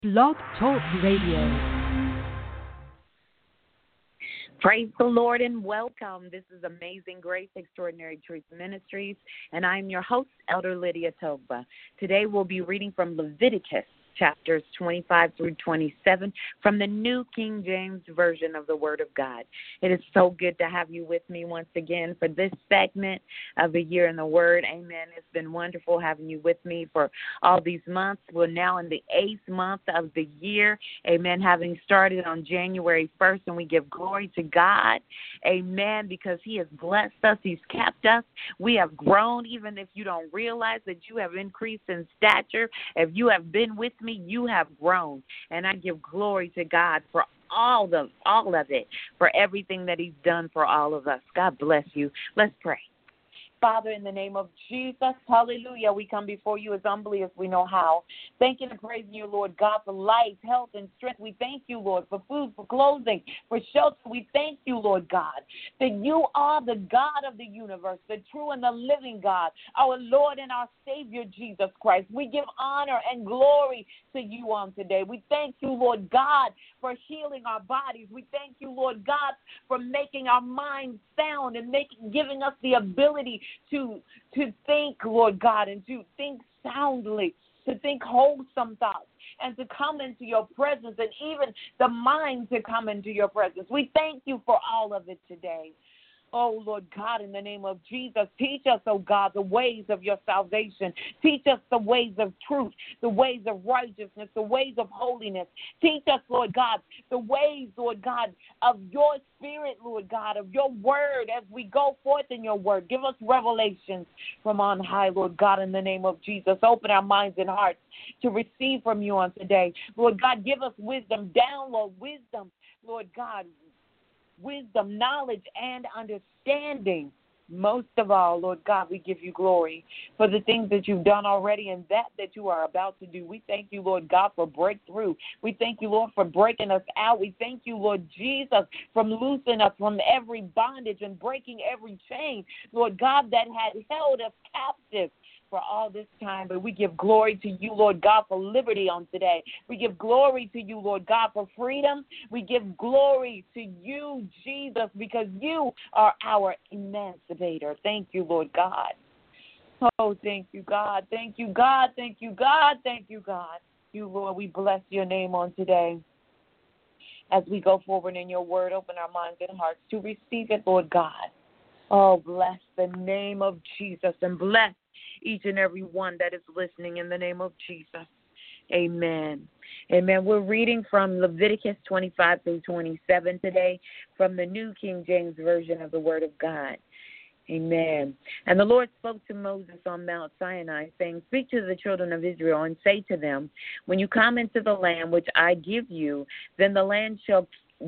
Blog Talk Radio. Praise the Lord and welcome. This is Amazing Grace Extraordinary Truth Ministries, and I'm your host, Elder Lydia Togba. Today we'll be reading from Leviticus chapters 25 through 27 from the New King James Version of the Word of God. It is so good to have you with me once again for this segment of A Year in the Word. Amen. It's been wonderful having you with me for all these months. We're now in the 8th month of the year. Amen. Having started on January 1st, and we give glory to God. Amen. Because He has blessed us. He's kept us. We have grown, even if you don't realize that you have increased in stature. If you have been with me, you have grown. And I give glory to God for all of it, for everything that He's done for all of us. God bless you. Let's pray. Father, in the name of Jesus, hallelujah, we come before you as humbly as we know how. Thanking and praising you, Lord God, for life, health, and strength. We thank you, Lord, for food, for clothing, for shelter. We thank you, Lord God, that you are the God of the universe, the true and the living God, our Lord and our Savior, Jesus Christ. We give honor and glory to you on today. We thank you, Lord God, for healing our bodies. We thank you, Lord God, for making our minds sound and giving us the ability to think, Lord God, and to think soundly, to think wholesome thoughts, and to come into your presence, and even the mind to come into your presence. We thank you for all of it today. Oh, Lord God, in the name of Jesus, teach us, oh God, the ways of your salvation. Teach us the ways of truth, the ways of righteousness, the ways of holiness. Teach us, Lord God, the ways, Lord God, of your spirit, Lord God, of your word as we go forth in your word. Give us revelations from on high, Lord God, in the name of Jesus. Open our minds and hearts to receive from you on today. Lord God, give us wisdom. Download wisdom, Lord God. Wisdom, knowledge, and understanding. Most of all, Lord God, we give you glory for the things that you've done already and that you are about to do. We thank you, Lord God, for breakthrough. We thank you, Lord, for breaking us out. We thank you, Lord Jesus, from loosing us from every bondage and breaking every chain, Lord God, that had held us captive for all this time. But we give glory to you, Lord God, for liberty on today. We give glory to you, Lord God, for freedom. We give glory to you, Jesus, because you are our emancipator. Thank you, Lord God. Oh, thank you, God. Thank you, God. Thank you, God. Thank you, God. You, Lord, we bless your name on today. As we go forward in your word, open our minds and hearts to receive it, Lord God. Oh, bless the name of Jesus, and bless each and every one that is listening in the name of Jesus. Amen. Amen. We're reading from Leviticus 25 through 27 today from the New King James Version of the Word of God. Amen. And the Lord spoke to Moses on Mount Sinai, saying, "Speak to the children of Israel and say to them, when you come into the land which I give you, then the land shall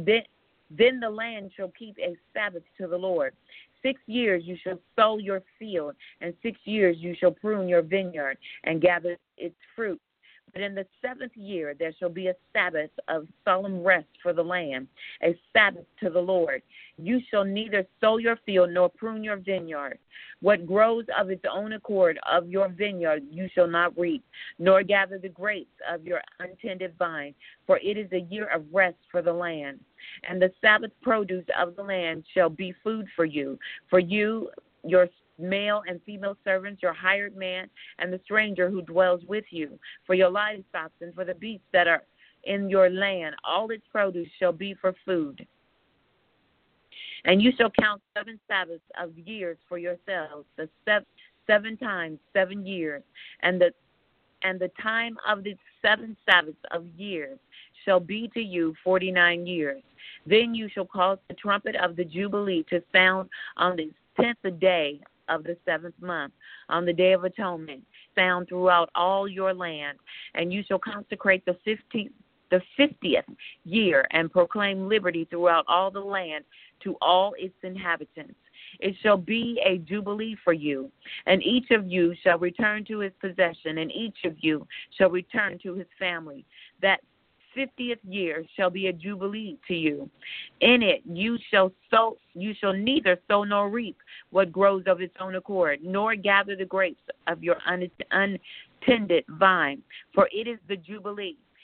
keep a Sabbath to the Lord. 6 years you shall sow your field, and 6 years you shall prune your vineyard and gather its fruit. But in the 7th year there shall be a Sabbath of solemn rest for the land, a Sabbath to the Lord. You shall neither sow your field nor prune your vineyard. What grows of its own accord of your vineyard you shall not reap, nor gather the grapes of your untended vine, for it is a year of rest for the land. And the Sabbath produce of the land shall be food for you, your male and female servants, your hired man, and the stranger who dwells with you, for your livestock and for the beasts that are in your land. All its produce shall be for food. And you shall count 7 Sabbaths of years for yourselves, the 7 times 7 years, and the time of the 7 Sabbaths of years shall be to you 49 years. Then you shall cause the trumpet of the Jubilee to sound on the 10th day of the 7th month, on the Day of Atonement, sound throughout all your land. And you shall consecrate the 50th year, and proclaim liberty throughout all the land to all its inhabitants. It shall be a jubilee for you, and each of you shall return to his possession, and each of you shall return to his family. That 50th year shall be a jubilee to you. In it you shall neither sow nor reap what grows of its own accord, nor gather the grapes of your untended vine, for it is the jubilee.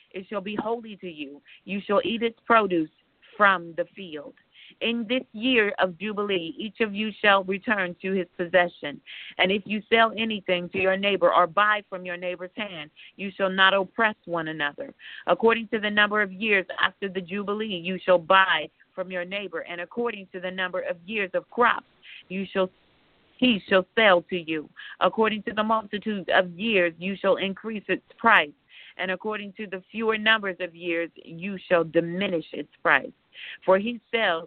It shall be holy to you. You shall eat its produce from the field. In this year of Jubilee, each of you shall return to his possession. And if you sell anything to your neighbor or buy from your neighbor's hand, you shall not oppress one another. According to the number of years after the Jubilee, you shall buy from your neighbor, and according to the number of years of crops, he shall sell to you. According to the multitude of years, you shall increase its price, and according to the fewer numbers of years, you shall diminish its price. For he sells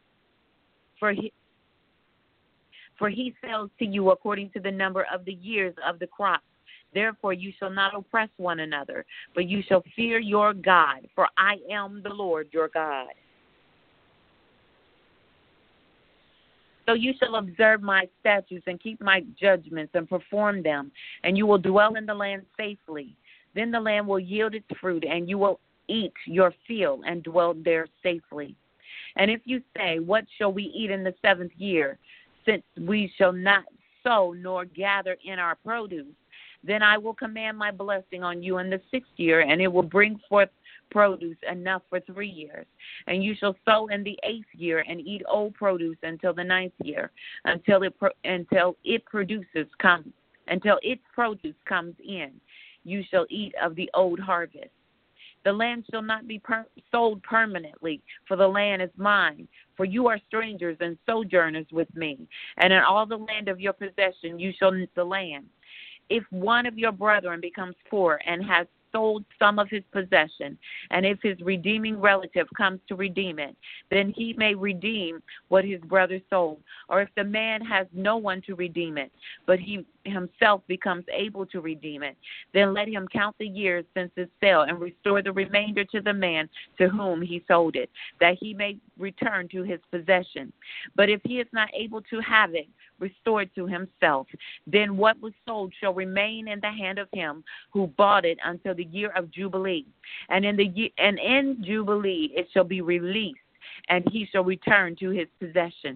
to you according to the number of the years of the crop. Therefore you shall not oppress one another, but you shall fear your God, for I am the Lord your God. So you shall observe my statutes and keep my judgments and perform them, and you will dwell in the land safely. Then the land will yield its fruit, and you will eat your fill and dwell there safely. And if you say, what shall we eat in the 7th year, since we shall not sow nor gather in our produce, then I will command my blessing on you in the 6th year, and it will bring forth produce enough for 3 years. And you shall sow in the 8th year and eat old produce until the 9th year, until its produce comes in. You shall eat of the old harvest. The land shall not be sold permanently, for the land is mine. For you are strangers and sojourners with me, and in all the land of your possession you shall the land. If one of your brethren becomes poor and has sold some of his possession, and if his redeeming relative comes to redeem it, then he may redeem what his brother sold. Or if the man has no one to redeem it, but he himself becomes able to redeem it, then let him count the years since its sale and restore the remainder to the man to whom he sold it, that he may return to his possession. But if he is not able to have it restored to himself, then what was sold shall remain in the hand of him who bought it until the year of Jubilee. And in Jubilee it shall be released, and he shall return to his possession.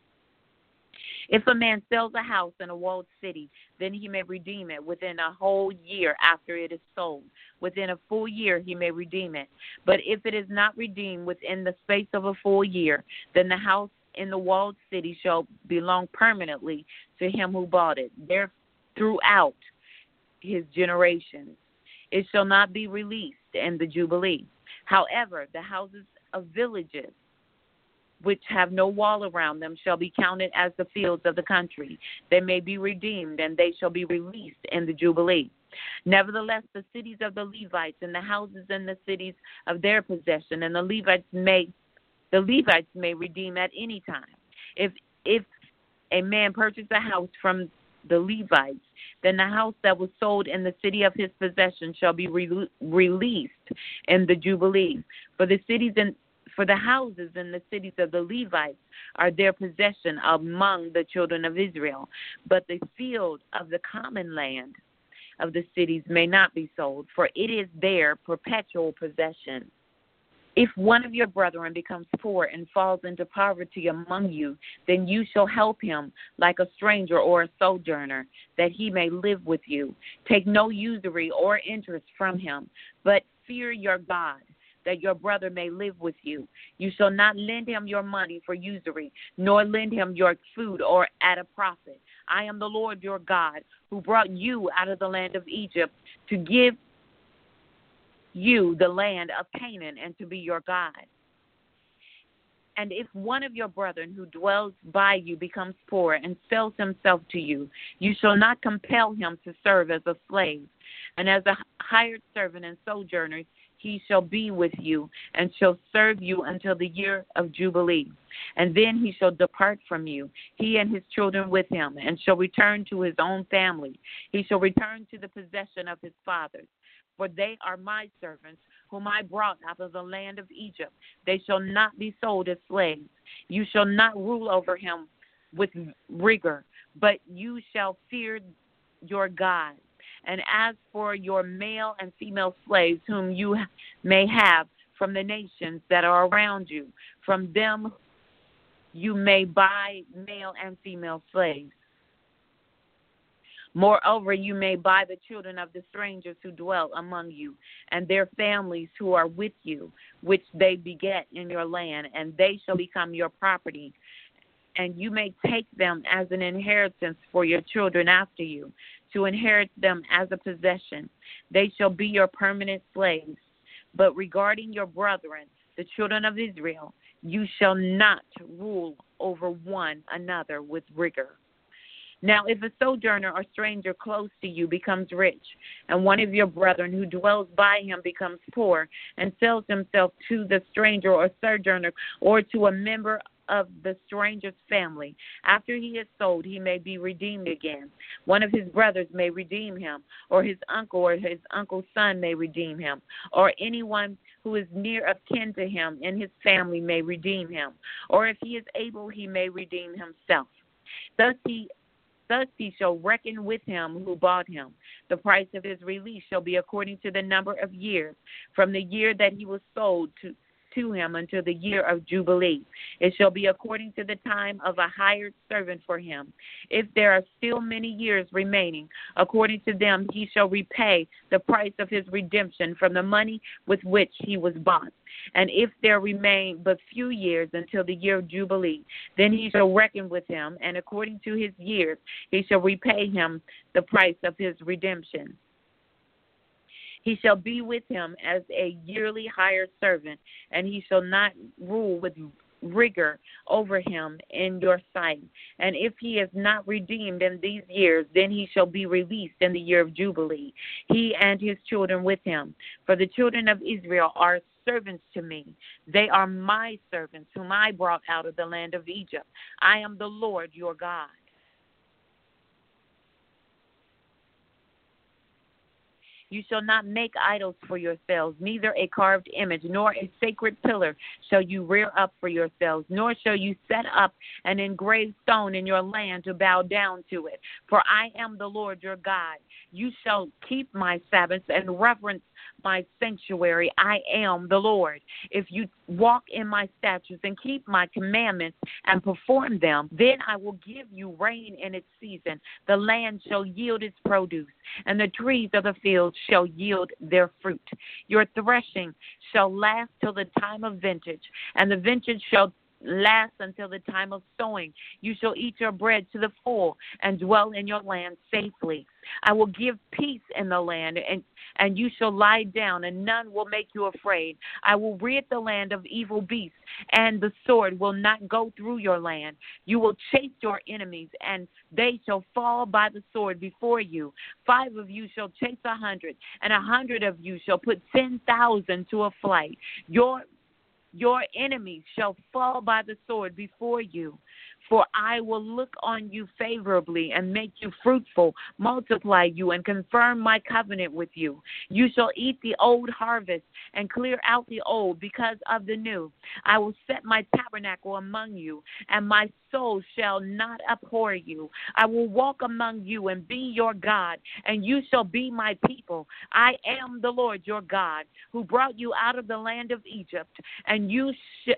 If a man sells a house in a walled city, then he may redeem it within a whole year after it is sold. Within a full year he may redeem it. But if it is not redeemed within the space of a full year, then the house in the walled city shall belong permanently to him who bought it, there throughout his generations. It shall not be released in the Jubilee. However, the houses of villages which have no wall around them shall be counted as the fields of the country. They may be redeemed, and they shall be released in the Jubilee. Nevertheless, the cities of the Levites and the houses in the cities of their possession, and the Levites may redeem at any time. If a man purchase a house from the Levites, then the house that was sold in the city of his possession shall be released in the Jubilee. For the houses in the cities of the Levites are their possession among the children of Israel. But the field of the common land of the cities may not be sold, for it is their perpetual possession. If one of your brethren becomes poor and falls into poverty among you, then you shall help him like a stranger or a sojourner, that he may live with you. Take no usury or interest from him, but fear your God, that your brother may live with you. You shall not lend him your money for usury, nor lend him your food or at a profit. I am the Lord your God, who brought you out of the land of Egypt to give you the land of Canaan and to be your God. And if one of your brethren who dwells by you becomes poor and sells himself to you, you shall not compel him to serve as a slave. And as a hired servant and sojourner, he shall be with you and shall serve you until the year of Jubilee. And then he shall depart from you, he and his children with him, and shall return to his own family. He shall return to the possession of his fathers. For they are my servants, whom I brought out of the land of Egypt. They shall not be sold as slaves. You shall not rule over him with rigor, but you shall fear your God. And as for your male and female slaves, whom you may have from the nations that are around you, from them you may buy male and female slaves. Moreover, you may buy the children of the strangers who dwell among you, and their families who are with you, which they beget in your land, and they shall become your property. And you may take them as an inheritance for your children after you, to inherit them as a possession. They shall be your permanent slaves. But regarding your brethren, the children of Israel, you shall not rule over one another with rigor. Now, if a sojourner or stranger close to you becomes rich, and one of your brethren who dwells by him becomes poor, and sells himself to the stranger or sojourner, or to a member of the stranger's family, after he is sold, he may be redeemed again. One of his brothers may redeem him, or his uncle or his uncle's son may redeem him, or anyone who is near of kin to him in his family may redeem him, or if he is able, he may redeem himself. Thus he shall reckon with him who bought him. The price of his release shall be according to the number of years, from the year that he was sold to him until the year of Jubilee. It shall be according to the time of a hired servant for him. If there are still many years remaining, according to them he shall repay the price of his redemption from the money with which he was bought. And if there remain but few years until the year of Jubilee, then he shall reckon with him, and according to his years he shall repay him the price of his redemption. He shall be with him as a yearly hired servant, and he shall not rule with rigor over him in your sight. And if he is not redeemed in these years, then he shall be released in the year of Jubilee, he and his children with him. For the children of Israel are servants to me. They are my servants, whom I brought out of the land of Egypt. I am the Lord your God. You shall not make idols for yourselves, neither a carved image, nor a sacred pillar shall you rear up for yourselves, nor shall you set up an engraved stone in your land to bow down to it. For I am the Lord your God. You shall keep my Sabbaths and reverence my sanctuary. I am the Lord. If you walk in my statutes and keep my commandments and perform them, then I will give you rain in its season. The land shall yield its produce, and the trees of the field shall yield their fruit. Your threshing shall last till the time of vintage, and the vintage shall last until the time of sowing. You shall eat your bread to the full and dwell in your land safely. I will give peace in the land, and you shall lie down, and none will make you afraid. I will rid the land of evil beasts, and the sword will not go through your land. You will chase your enemies, and they shall fall by the sword before you. 5 of you shall chase 100, and 100 of you shall put 10,000 to a flight. Your enemies shall fall by the sword before you. For I will look on you favorably and make you fruitful, multiply you, and confirm my covenant with you. You shall eat the old harvest and clear out the old because of the new. I will set my tabernacle among you, and my soul shall not abhor you. I will walk among you and be your God, and you shall be my people. I am the Lord your God, who brought you out of the land of Egypt, and you should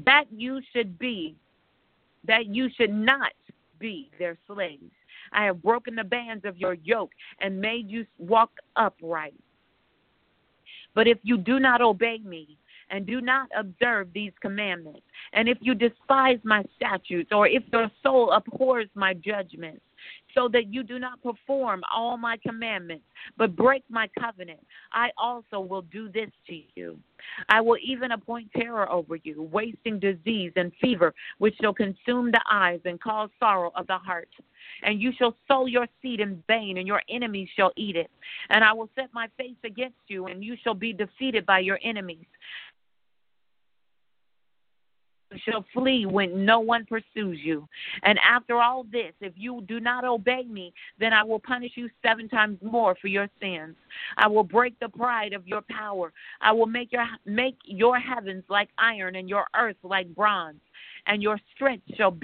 not be their slaves. I have broken the bands of your yoke and made you walk upright. But if you do not obey me and do not observe these commandments, and if you despise my statutes, or if your soul abhors my judgments, so that you do not perform all my commandments, but break my covenant, I also will do this to you. I will even appoint terror over you, wasting disease and fever, which shall consume the eyes and cause sorrow of the heart. And you shall sow your seed in vain, and your enemies shall eat it. And I will set my face against you, and you shall be defeated by your enemies. You shall flee when no one pursues you. And after all this, if you do not obey me, then I will punish you 7 times more for your sins. I will break the pride of your power. I will make your heavens like iron and your earth like bronze, and your strength shall be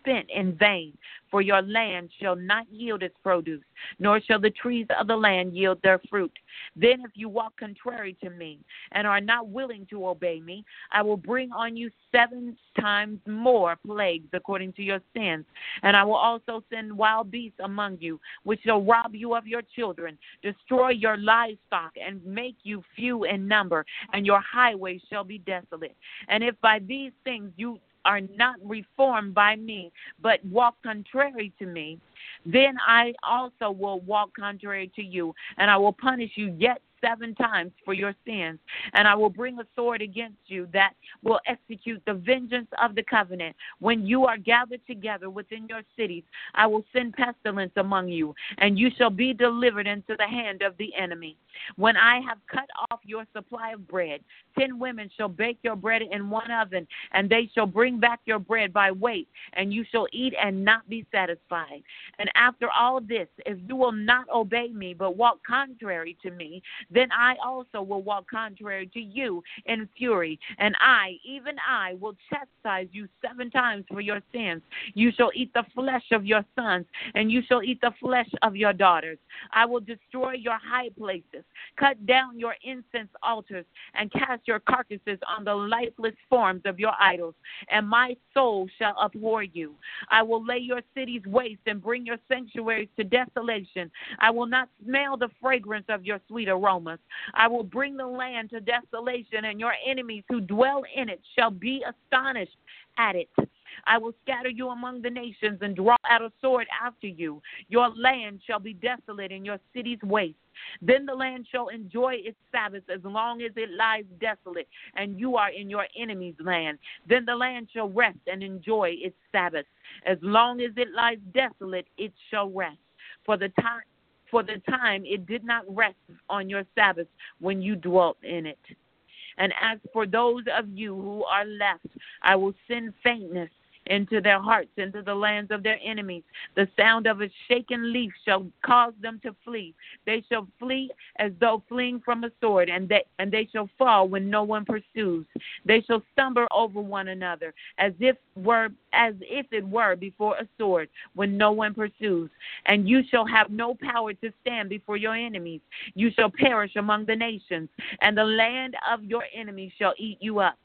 spent in vain, for your land shall not yield its produce, nor shall the trees of the land yield their fruit. Then if you walk contrary to me and are not willing to obey me, I will bring on you 7 times more plagues according to your sins. And I will also send wild beasts among you, which shall rob you of your children, destroy your livestock, and make you few in number, and your highways shall be desolate. And if by these things you are not reformed by me, but walk contrary to me, then I also will walk contrary to you, and I will punish you yet 7 times for your sins. And I will bring a sword against you that will execute the vengeance of the covenant. When you are gathered together within your cities, I will send pestilence among you, and you shall be delivered into the hand of the enemy. When I have cut off your supply of bread, 10 women shall bake your bread in one oven, and they shall bring back your bread by weight, and you shall eat and not be satisfied. And after all this, if you will not obey me, but walk contrary to me, then I also will walk contrary to you in fury, and I, even I, will chastise you 7 times for your sins. You shall eat the flesh of your sons, and you shall eat the flesh of your daughters. I will destroy your high places, cut down your incense altars, and cast your carcasses on the lifeless forms of your idols, and my soul shall abhor you. I will lay your cities waste and bring your sanctuaries to desolation. I will not smell the fragrance of your sweet aroma. I will bring the land to desolation, and your enemies who dwell in it shall be astonished at it. I will scatter you among the nations and draw out a sword after you. Your land shall be desolate and your cities waste. Then the land shall enjoy its Sabbath as long as it lies desolate, and you are in your enemy's land. Then the land shall rest and enjoy its Sabbath. As long as it lies desolate, it shall rest. For the time it did not rest on your Sabbath when you dwelt in it. And as for those of you who are left, I will send faintness into their hearts, into the lands of their enemies. The sound of a shaken leaf shall cause them to flee. They shall flee as though fleeing from a sword, and they shall fall when no one pursues. They shall stumble over one another, as if it were before a sword, when no one pursues. And you shall have no power to stand before your enemies. You shall perish among the nations, and the land of your enemies shall eat you up.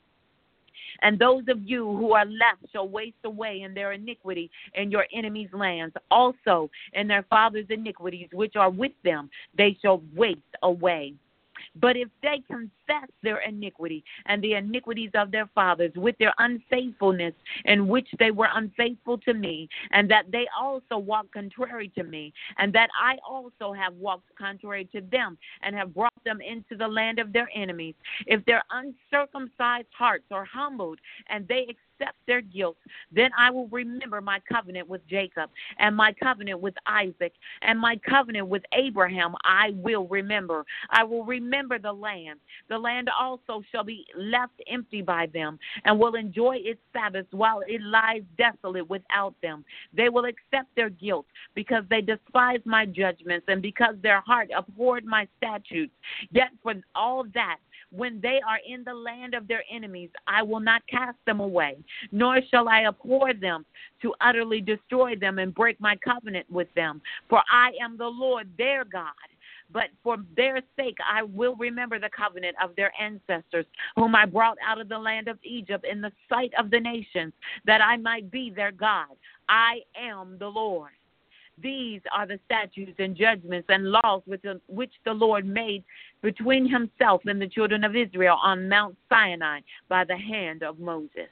And those of you who are left shall waste away in their iniquity in your enemies' lands. Also in their fathers' iniquities, which are with them, they shall waste away. But if they confess their iniquity and the iniquities of their fathers with their unfaithfulness in which they were unfaithful to me, and that they also walk contrary to me, and that I also have walked contrary to them and have brought them into the land of their enemies, if their uncircumcised hearts are humbled and they accept their guilt, then I will remember my covenant with Jacob and my covenant with Isaac and my covenant with Abraham. I will remember. I will remember the land. The land also shall be left empty by them and will enjoy its Sabbath while it lies desolate without them. They will accept their guilt because they despise my judgments and because their heart abhorred my statutes. Yet for all that, when they are in the land of their enemies, I will not cast them away, nor shall I abhor them to utterly destroy them and break my covenant with them. For I am the Lord their God. But for their sake I will remember the covenant of their ancestors, whom I brought out of the land of Egypt in the sight of the nations, that I might be their God. I am the Lord. These are the statutes and judgments and laws which the Lord made between himself and the children of Israel on Mount Sinai by the hand of Moses.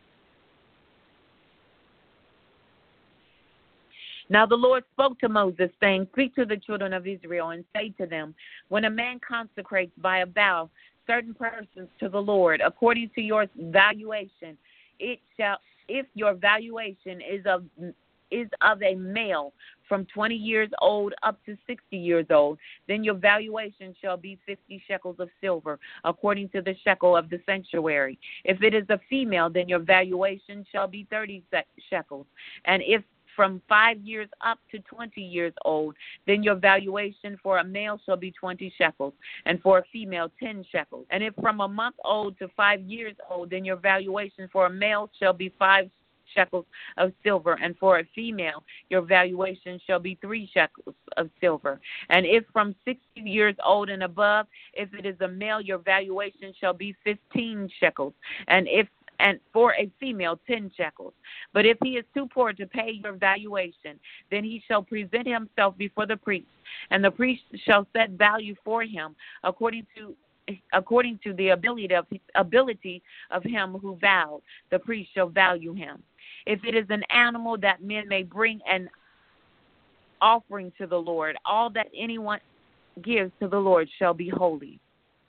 Now the Lord spoke to Moses, saying, Speak to the children of Israel and say to them, when a man consecrates by a vow certain persons to the Lord, according to your valuation, if your valuation is of a male from 20 years old up to 60 years old, then your valuation shall be 50 shekels of silver, according to the shekel of the sanctuary. If it is a female, then your valuation shall be 30 shekels. And if from 5 years up to 20 years old, then your valuation for a male shall be 20 shekels, and for a female 10 shekels. And if from a month old to 5 years old, then your valuation for a male shall be 5 shekels of silver, and for a female your valuation shall be 3 shekels of silver. And if from 60 years old and above, if it is a male, your valuation shall be 15 shekels, and for a female 10 shekels. But if he is too poor to pay your valuation, then he shall present himself before the priest, and the priest shall set value for him according to the ability of him who vowed. The priest shall value him. If it is an animal that men may bring an offering to the Lord, all that anyone gives to the Lord shall be holy.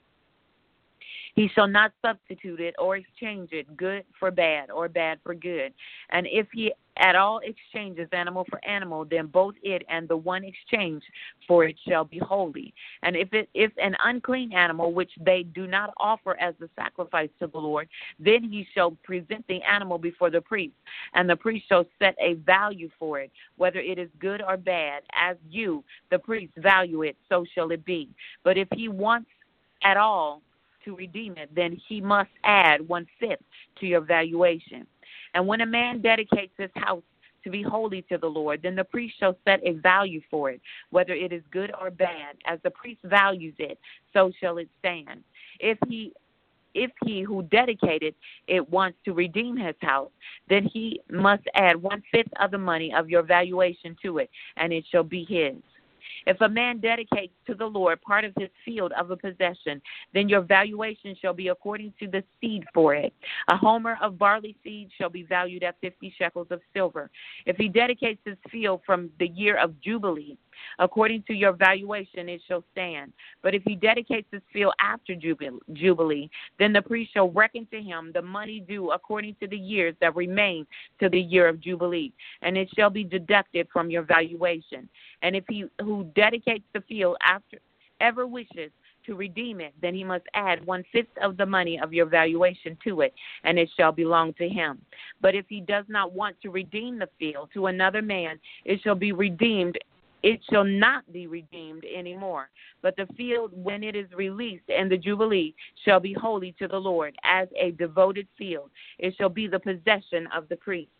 He shall not substitute it or exchange it, good for bad or bad for good. And if he at all exchanges animal for animal, then both it and the one exchanged for it shall be holy. And if an unclean animal, which they do not offer as a sacrifice to the Lord, then he shall present the animal before the priest, and the priest shall set a value for it, whether it is good or bad. As you, the priest, value it, so shall it be. But if he wants at all to redeem it, then he must add 1/5 to your valuation. And when a man dedicates his house to be holy to the Lord, then the priest shall set a value for it, whether it is good or bad. As the priest values it, so shall it stand. If he who dedicated it wants to redeem his house, then he must add 1/5 of the money of your valuation to it, and it shall be his. If a man dedicates to the Lord part of his field of a possession, then your valuation shall be according to the seed for it. A homer of barley seed shall be valued at 50 shekels of silver. If he dedicates his field from the year of Jubilee, according to your valuation it shall stand. But if he dedicates his field after Jubilee, then the priest shall reckon to him the money due according to the years that remain to the year of Jubilee, and it shall be deducted from your valuation. And if he who dedicates the field after ever wishes to redeem it, then he must add 1/5 of the money of your valuation to it, and it shall belong to him. But if he does not want to redeem the field to another man, it shall not be redeemed anymore. But the field, when it is released in the Jubilee, shall be holy to the Lord as a devoted field. It shall be the possession of the priest.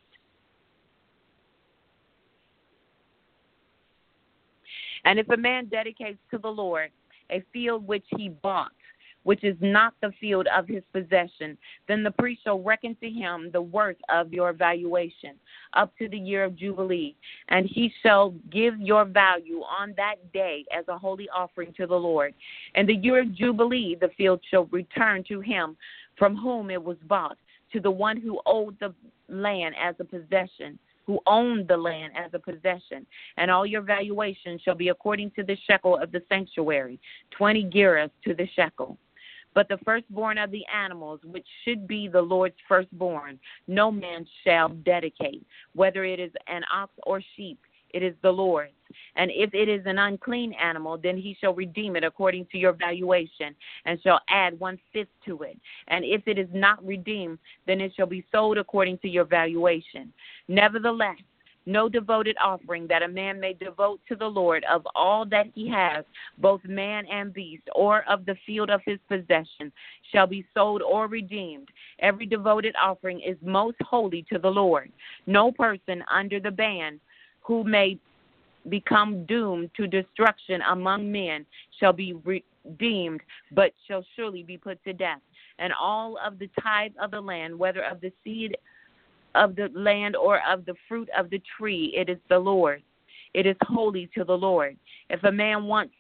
And if a man dedicates to the Lord a field which he bought, which is not the field of his possession, then the priest shall reckon to him the worth of your valuation up to the year of Jubilee, and he shall give your value on that day as a holy offering to the Lord. In the year of Jubilee, the field shall return to him from whom it was bought, to the one who owed the land as a possession, who owned the land as a possession, and all your valuation shall be according to the shekel of the sanctuary, 20 gerahs to the shekel. But the firstborn of the animals, which should be the Lord's firstborn, no man shall dedicate, whether it is an ox or sheep, it is the Lord's. And if it is an unclean animal, then he shall redeem it according to your valuation, and shall add 1/5 to it. And if it is not redeemed, then it shall be sold according to your valuation. Nevertheless, no devoted offering that a man may devote to the Lord of all that he has, both man and beast, or of the field of his possession, shall be sold or redeemed. Every devoted offering is most holy to the Lord. No person under the ban who may become doomed to destruction among men shall be redeemed, but shall surely be put to death. And all of the tithe of the land, whether of the seed of the land or of the fruit of the tree, it is the Lord. It is holy to the Lord. If a man wants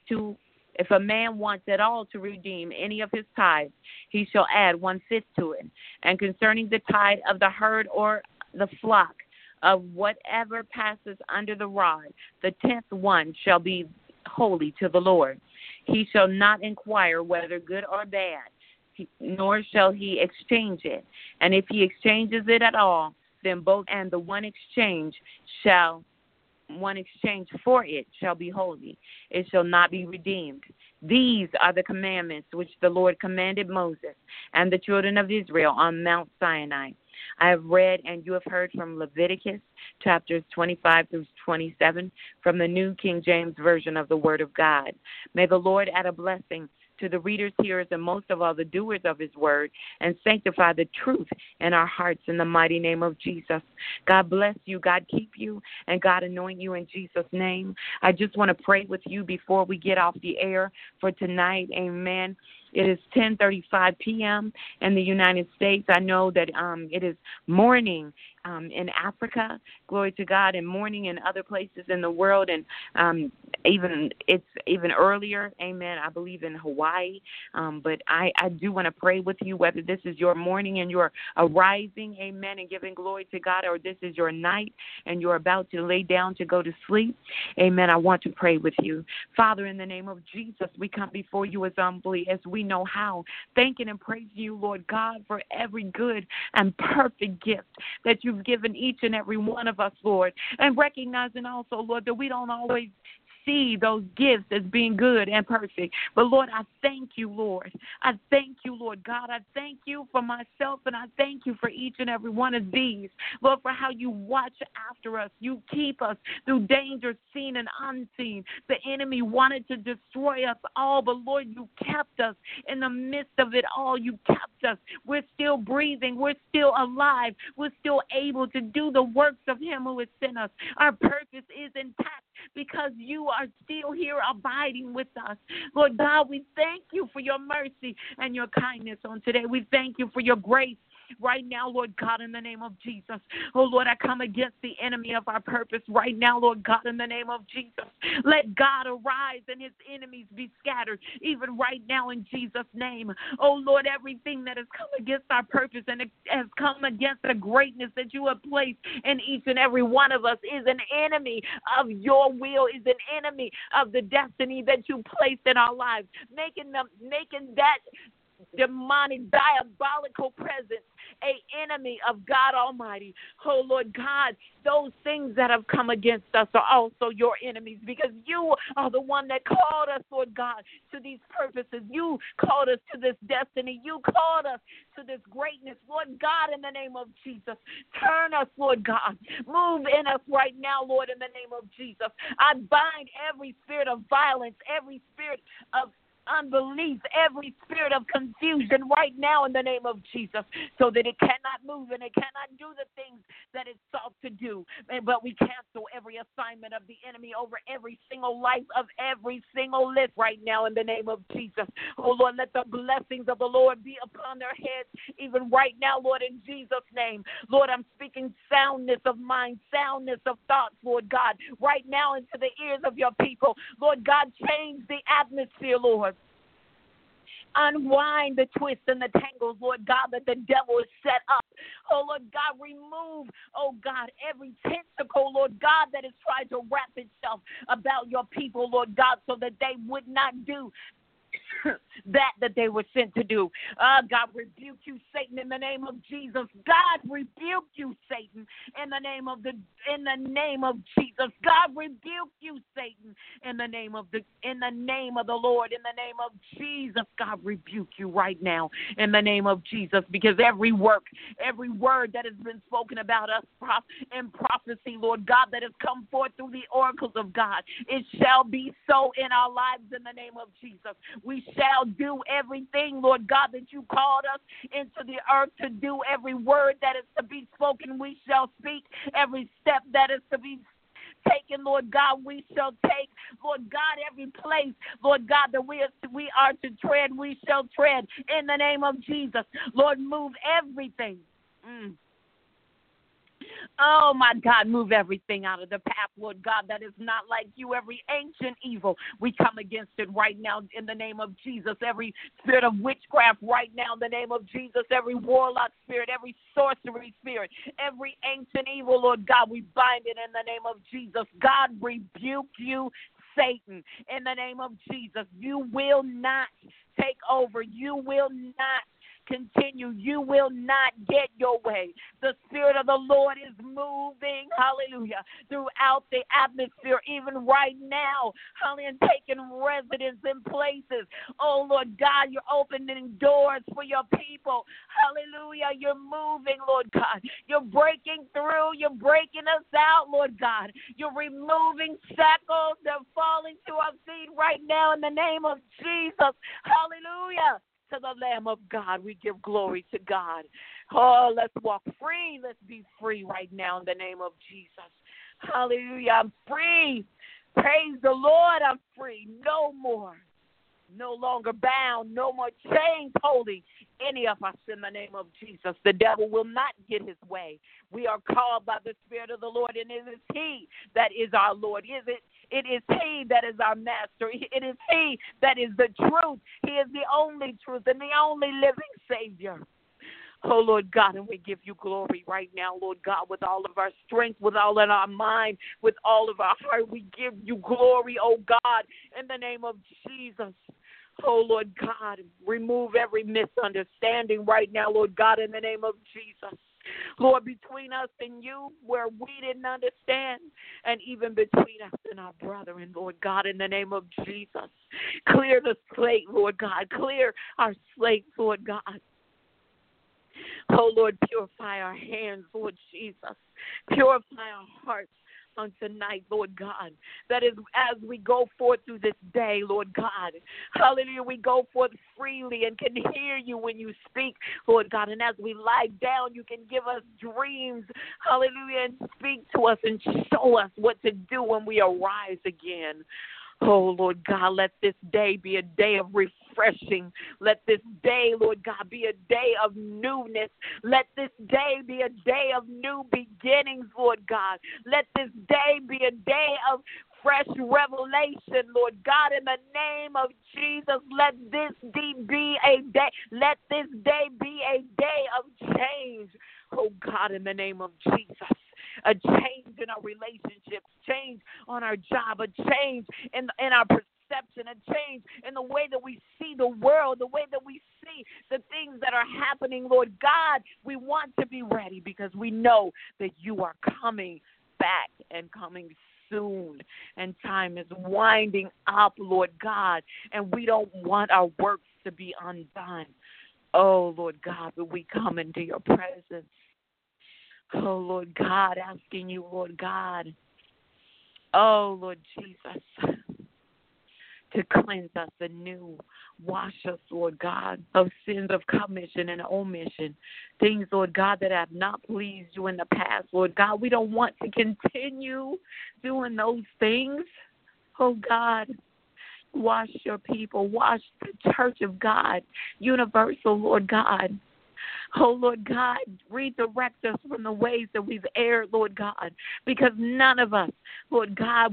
at all to redeem any of his tithes, he shall add 1/5 to it. And concerning the tithe of the herd or the flock, of whatever passes under the rod, the 10th one shall be holy to the Lord. He shall not inquire whether good or bad, nor shall he exchange it. And if he exchanges it at all, then both and the one exchange for it shall be holy. It shall not be redeemed. These are the commandments which the Lord commanded Moses and the children of Israel on Mount Sinai. I have read and you have heard from Leviticus chapters 25 through 27 from the New King James Version of the Word of God. May the Lord add a blessing to the readers, hearers, and most of all the doers of his word, and sanctify the truth in our hearts in the mighty name of Jesus. God bless you, God keep you, and God anoint you in Jesus' name. I just want to pray with you before we get off the air for tonight. Amen. It is 10:35 p.m. in the United States. I know that it is morning in Africa, glory to God, and morning in other places in the world, and it's even earlier, amen, I believe in Hawaii. But I do want to pray with you, whether this is your morning and you're arising, amen, and giving glory to God, or this is your night and you're about to lay down to go to sleep, amen. I want to pray with you. Father, in the name of Jesus, we come before you as humbly as we know how, thanking and praising you, Lord God, for every good and perfect gift that you've given each and every one of us, Lord, and recognizing also, Lord, that we don't always see those gifts as being good and perfect. But, Lord, I thank you, Lord. I thank you, Lord God. I thank you for myself, and I thank you for each and every one of these, Lord, for how you watch after us. You keep us through danger seen and unseen. The enemy wanted to destroy us all, but, Lord, you kept us in the midst of it all. You kept us. We're still breathing. We're still alive. We're still able to do the works of him who has sent us. Our purpose is intact because you are still here abiding with us. Lord God, we thank you for your mercy and your kindness on today. We thank you for your grace right now, Lord God, in the name of Jesus. Oh, Lord, I come against the enemy of our purpose right now, Lord God, in the name of Jesus. Let God arise and his enemies be scattered, even right now in Jesus' name. Oh, Lord, everything that has come against our purpose and has come against the greatness that you have placed in each and every one of us is an enemy of your will, is an enemy of the destiny that you placed in our lives, making that demonic, diabolical presence a enemy of God Almighty. Oh, Lord God, those things that have come against us are also your enemies, because you are the one that called us, Lord God, to these purposes. You called us to this destiny. You called us to this greatness. Lord God, in the name of Jesus, turn us, Lord God. Move in us right now, Lord, in the name of Jesus. I bind every spirit of violence, every spirit of unbelief, every spirit of confusion right now in the name of Jesus, so that it cannot move and it cannot do the things that it sought to do. But we cancel every assignment of the enemy over every single life of every single list right now in the name of Jesus. Oh, Lord, let the blessings of the Lord be upon their heads even right now, Lord, in Jesus' name. Lord, I'm speaking soundness of mind, soundness of thoughts, Lord God, right now into the ears of your people. Lord God, change the atmosphere, Lord. Unwind the twists and the tangles, Lord God, that the devil is set up. Oh, Lord God, remove, oh God, every tentacle, Lord God, that is trying to wrap itself about your people, Lord God, so that they would not do that they were sent to do. God, rebuke you, Satan, in the name of Jesus. God, rebuke you, Satan, in the name of Jesus. God, rebuke you, Satan, in the name of the Lord, in the name of Jesus. God, rebuke you right now in the name of Jesus, because every word that has been spoken about us in prophecy, Lord God, that has come forth through the oracles of God, it shall be so in our lives in the name of Jesus. We shall do everything, Lord God, that you called us into the earth to do. Every word that is to be spoken, we shall speak. Every step that is to be taken, Lord God, we shall take. Lord God, every place, Lord God, that we are to tread, we shall tread in the name of Jesus. Lord, move everything. Oh, my God, move everything out of the path, Lord God, that is not like you. Every ancient evil, we come against it right now in the name of Jesus. Every spirit of witchcraft right now in the name of Jesus. Every warlock spirit, every sorcery spirit, every ancient evil, Lord God, we bind it in the name of Jesus. God, rebuke you, Satan, in the name of Jesus. You will not take over. You will not continue. You will not get your way. The Spirit of the Lord is moving, hallelujah, throughout the atmosphere, even right now, hallelujah, taking residence in places. Oh, Lord God, you're opening doors for your people. Hallelujah, you're moving, Lord God. You're breaking through. You're breaking us out, Lord God. You're removing shackles. They're falling to our feet right now in the name of Jesus. Hallelujah. To the Lamb of God, we give glory to God. Oh, let's walk free. Let's be free right now in the name of Jesus. Hallelujah. I'm free. Praise the Lord. I'm free. No more. No longer bound. No more chains holding any of us in the name of Jesus. The devil will not get his way. We are called by the Spirit of the Lord, and it is He that is our Lord. It is He that is our master. It is He that is the truth. He is the only truth and the only living Savior. Oh, Lord God, and we give you glory right now, Lord God, with all of our strength, with all of our mind, with all of our heart. We give you glory, oh God, in the name of Jesus. Oh, Lord God, remove every misunderstanding right now, Lord God, in the name of Jesus. Lord, between us and you, where we didn't understand, and even between us and our brethren, Lord God, in the name of Jesus. Clear the slate, Lord God. Clear our slate, Lord God. Oh, Lord, purify our hands, Lord Jesus. Purify our hearts on tonight, Lord God. That is, as we go forth through this day, Lord God. Hallelujah, we go forth freely and can hear you when you speak, Lord God. And as we lie down, you can give us dreams, hallelujah, and speak to us and show us what to do when we arise again. Oh, Lord God, let this day be a day of refreshing. Let this day, Lord God, be a day of newness. Let this day be a day of new beginnings, Lord God. Let this day be a day of fresh revelation, Lord God, in the name of Jesus. Let this be a day. Let this day be a day of change, oh God, in the name of Jesus. A change in our relationships, change on our job, a change in our perception, a change in the way that we see the world, the way that we see the things that are happening. Lord God, we want to be ready because we know that you are coming back and coming soon, and time is winding up, Lord God, and we don't want our works to be undone. Oh, Lord God, but we come into your presence. Oh, Lord God, asking you, Lord God, oh, Lord Jesus, to cleanse us anew. Wash us, Lord God, of sins of commission and omission. Things, Lord God, that have not pleased you in the past, Lord God. We don't want to continue doing those things. Oh, God, wash your people. Wash the church of God, universal, Lord God. Oh, Lord God, redirect us from the ways that we've erred, Lord God, because none of us, Lord God,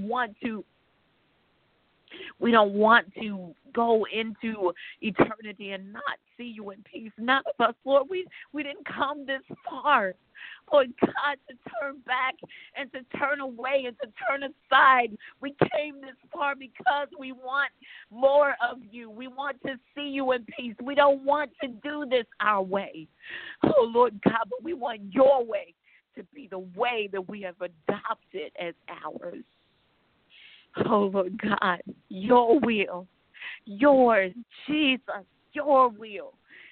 we don't want to go into eternity and not see you in peace. None of us, Lord, we didn't come this far, Lord God, to turn back and to turn away and to turn aside. We came this far because we want more of you. We want to see you in peace. We don't want to do this our way, oh, Lord God, but we want your way to be the way that we have adopted as ours. Oh, Lord God, your will, yours, Jesus, your will,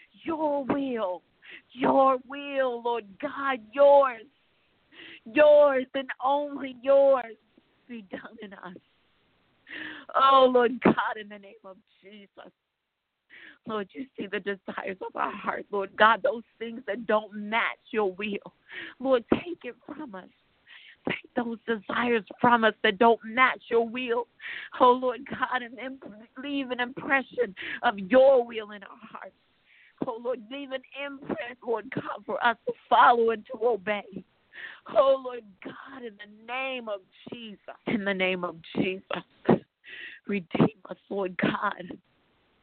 Lord God, yours and only yours be done in us. Oh, Lord God, in the name of Jesus. Lord, you see the desires of our heart, Lord God, those things that don't match your will. Lord, take it from us. Take those desires from us that don't match your will. Oh, Lord God, and then leave an impression of your will in our hearts. Oh, Lord, leave an imprint, Lord God, for us to follow and to obey. Oh, Lord God, in the name of Jesus, redeem us, Lord God.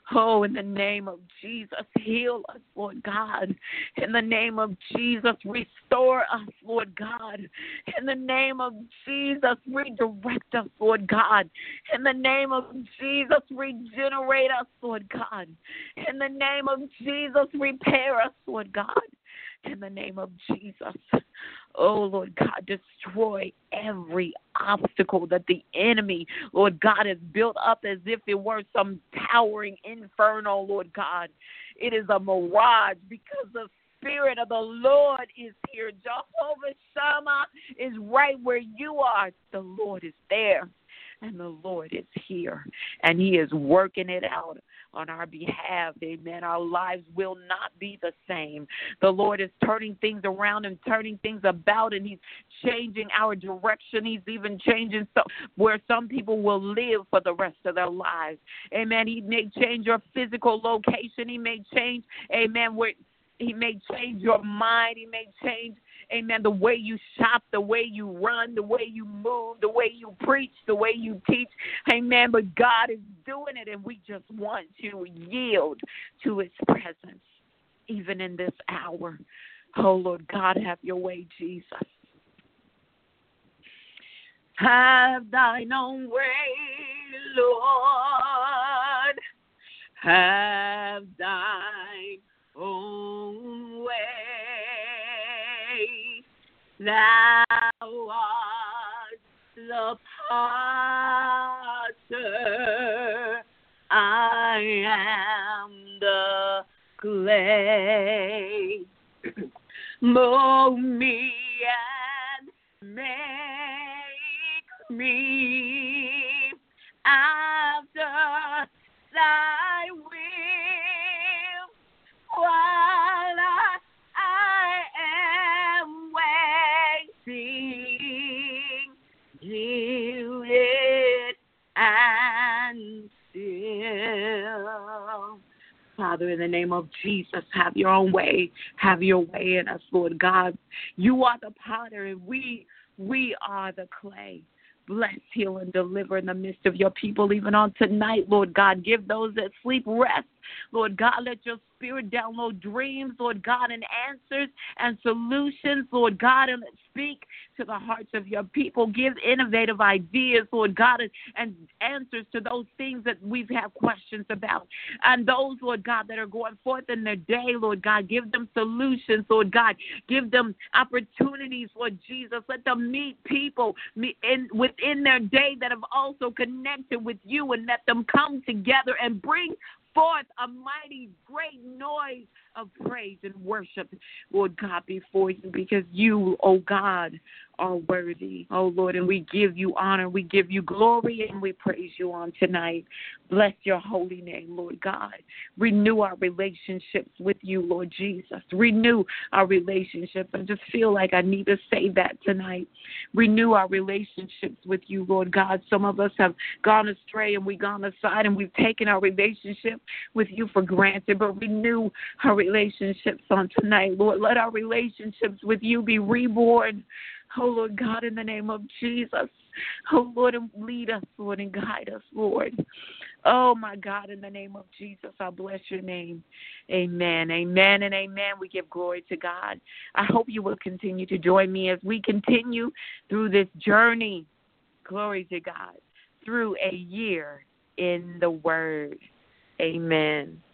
Oh, in the name of Jesus, heal us, Lord God. In the name of Jesus, restore us, Lord God. In the name of Jesus, redirect us, Lord God. In the name of Jesus, regenerate us, Lord God. In the name of Jesus, repair us, Lord God. In the name of Jesus. Oh, Lord God, destroy every obstacle that the enemy, Lord God, has built up as if it were some towering inferno, Lord God. It is a mirage because the Spirit of the Lord is here. Jehovah Shammah is right where you are. The Lord is there, and the Lord is here, and He is working it out on our behalf. Amen. Our lives will not be the same. The Lord is turning things around and turning things about, and He's changing our direction. He's even changing where some people will live for the rest of their lives. Amen. He may change your physical location. He may change, amen, where He may change your mind. He may change, amen, the way you shop, the way you run, the way you move, the way you preach, the way you teach. Amen. But God is doing it, and we just want to yield to His presence, even in this hour. Oh, Lord God, have your way, Jesus. Have thine own way, Lord. Have thine own way. Thou art the potter, I am the clay. Mold me and make me after thy will, while I am waiting, yielded and still. Father, in the name of Jesus, have your own way. Have your way in us, Lord God. You are the potter, and we are the clay. Bless, heal, and deliver in the midst of your people, even on tonight, Lord God. Give those that sleep rest. Lord God, let your Spirit download dreams, Lord God, and answers and solutions, Lord God, and speak to the hearts of your people. Give innovative ideas, Lord God, and answers to those things that we've had questions about. And those, Lord God, that are going forth in their day, Lord God, give them solutions, Lord God. Give them opportunities, Lord Jesus. Let them meet people within their day that have also connected with you, and let them come together and bring forth a mighty great noise of praise and worship, Lord God, before you, because you, oh God, are worthy, oh Lord, and we give you honor, we give you glory, and we praise you on tonight. Bless your holy name, Lord God. Renew our relationships with you, Lord Jesus. Renew our relationships. I just feel like I need to say that tonight. Renew our relationships with you, Lord God. Some of us have gone astray, and we've gone aside, and we've taken our relationship with you for granted, but renew our relationships on tonight, Lord. Let our relationships with you be reborn, oh Lord God, in the name of Jesus. Oh Lord, and lead us, Lord, and guide us, Lord. Oh my God, in the name of Jesus, I bless your name. Amen, amen, and amen. We give glory to God. I hope you will continue to join me as we continue through this journey, glory to God, through a year in the Word. Amen.